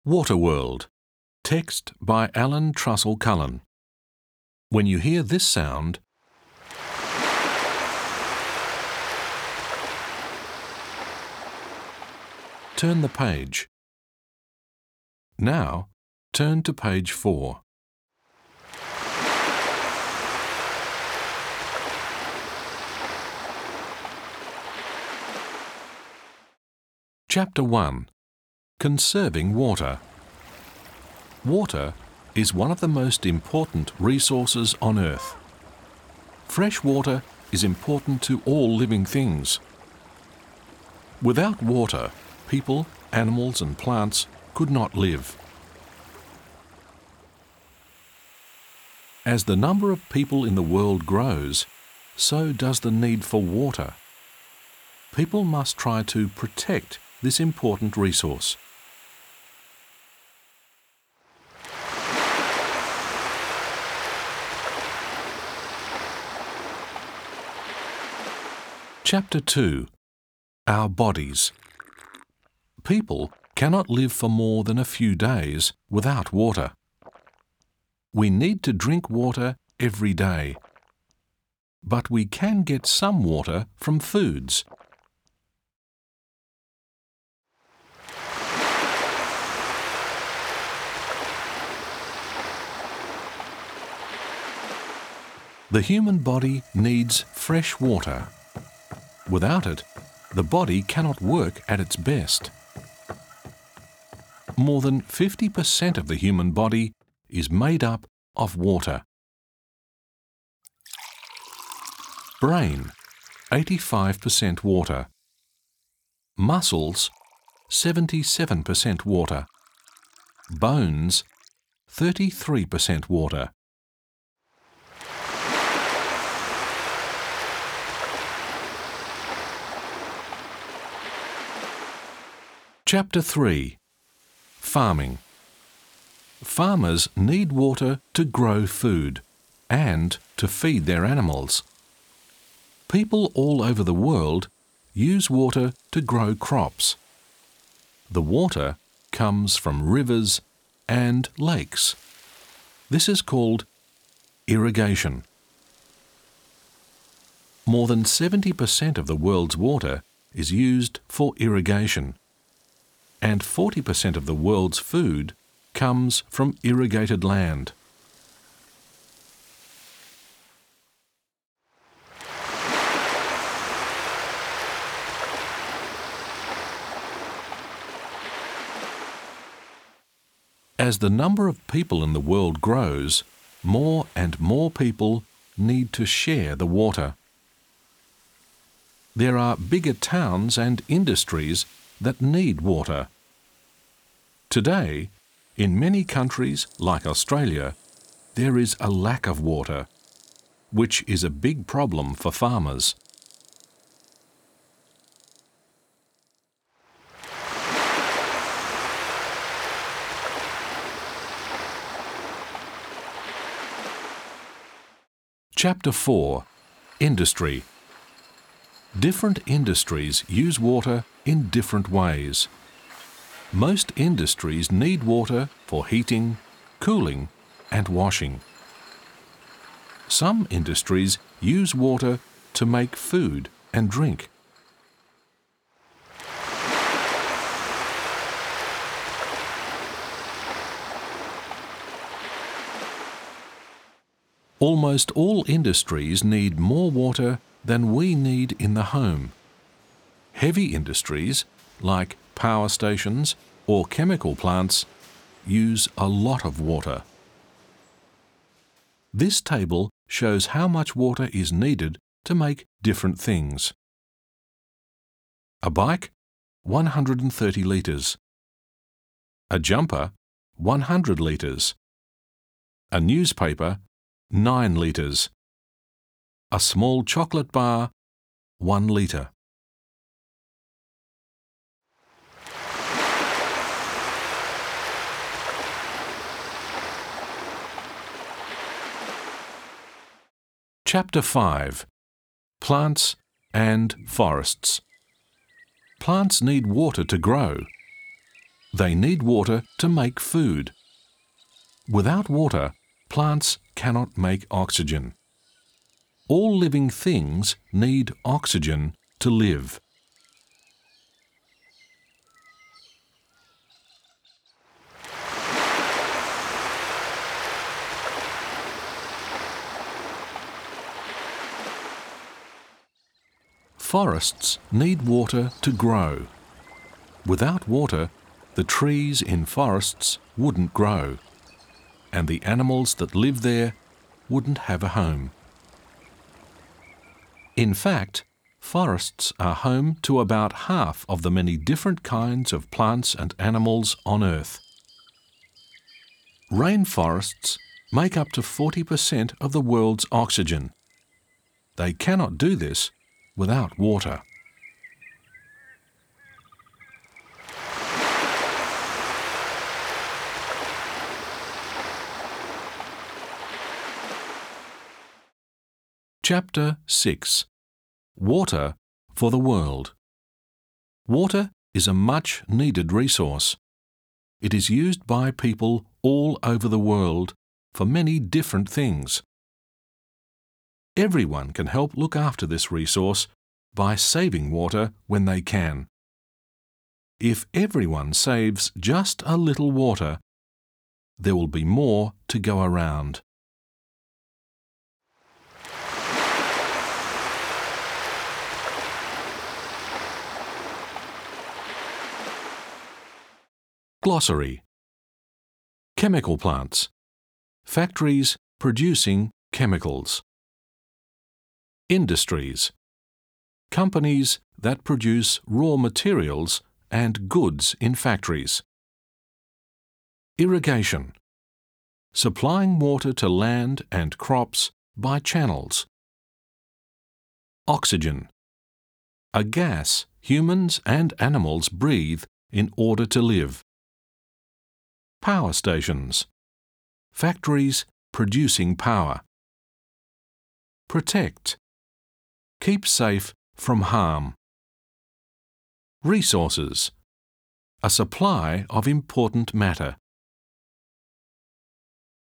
Waterworld. Text by Alan Trussell Cullen. When you hear this sound, turn the page. Now, turn to page 4. Chapter 1. Conserving water. Water is one of the most important resources on Earth. Fresh water is important to all living things. Without water, people, animals and plants could not live. As the number of people in the world grows, so does the need for water. People must try to protect this important resource. Chapter 2. Our bodies. People cannot live for more than a few days without water. We need to drink water every day. But we can get some water from foods. The human body needs fresh water. Without it, the body cannot work at its best. More than 50% of the human body is made up of water. Brain, 85% water. Muscles, 77% water. Bones, 33% water. Chapter 3. Farming. Farmers need water to grow food and to feed their animals. People all over the world use water to grow crops. The water comes from rivers and lakes. This is called irrigation. More than 70% of the world's water is used for irrigation, and 40% of the world's food comes from irrigated land. As the number of people in the world grows, more and more people need to share the water. There are bigger towns and industries that need water. Today, in many countries like Australia, there is a lack of water, which is a big problem for farmers. Chapter 4. Industry. Different industries use water in different ways. Most industries need water for heating, cooling, and washing. Some industries use water to make food and drink. Almost all industries need more water than we need in the home. Heavy industries, like power stations or chemical plants, use a lot of water. This table shows how much water is needed to make different things. A bike, 130 litres. A jumper, 100 litres. A newspaper, 9 litres. A small chocolate bar, 1 litre. Chapter 5. Plants and forests. Plants need water to grow. They need water to make food. Without water, plants cannot make oxygen. All living things need oxygen to live. Forests need water to grow. Without water, the trees in forests wouldn't grow, and the animals that live there wouldn't have a home. In fact, forests are home to about half of the many different kinds of plants and animals on Earth. Rainforests make up to 40% of the world's oxygen. They cannot do this without water. Chapter 6. Water for the world. Water is a much needed resource. It is used by people all over the world for many different things. Everyone can help look after this resource by saving water when they can. If everyone saves just a little water, there will be more to go around. Glossary. Chemical plants. Factories producing chemicals. Industries. Companies that produce raw materials and goods in factories. Irrigation. Supplying water to land and crops by channels. Oxygen. A gas humans and animals breathe in order to live. Power stations. Factories producing power. Protect. Keep safe from harm. Resources. A supply of important matter.